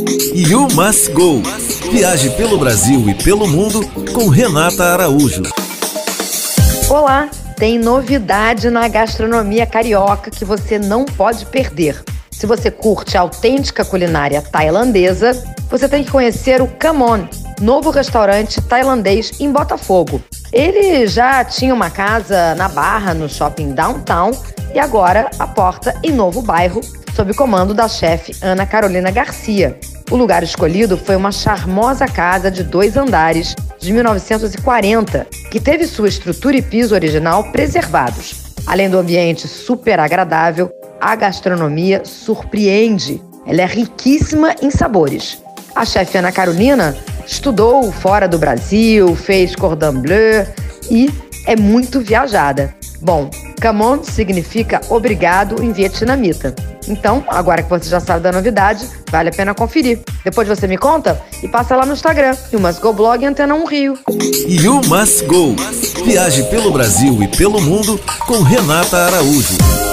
You Must Go. Viaje pelo Brasil e pelo mundo com Renata Araújo. Olá, tem novidade na gastronomia carioca que você não pode perder. Se você curte a autêntica culinária tailandesa, você tem que conhecer o Come On, novo restaurante tailandês em Botafogo. Ele já tinha uma casa na Barra, no shopping Downtown, e agora aporta em novo bairro, sob comando da chefe Ana Carolina Garcia. O lugar escolhido foi uma charmosa casa de 2 andares de 1940, que teve sua estrutura e piso original preservados. Além do ambiente super agradável, a gastronomia surpreende. Ela é riquíssima em sabores. A chefe Ana Carolina estudou fora do Brasil, fez cordon bleu e é muito viajada. Bom, come on significa obrigado em vietnamita. Então, agora que você já sabe da novidade, vale a pena conferir. Depois você me conta e passa lá no Instagram. You Must Go Blog Antena 1 Rio. You Must Go. Viaje pelo Brasil e pelo mundo com Renata Araújo.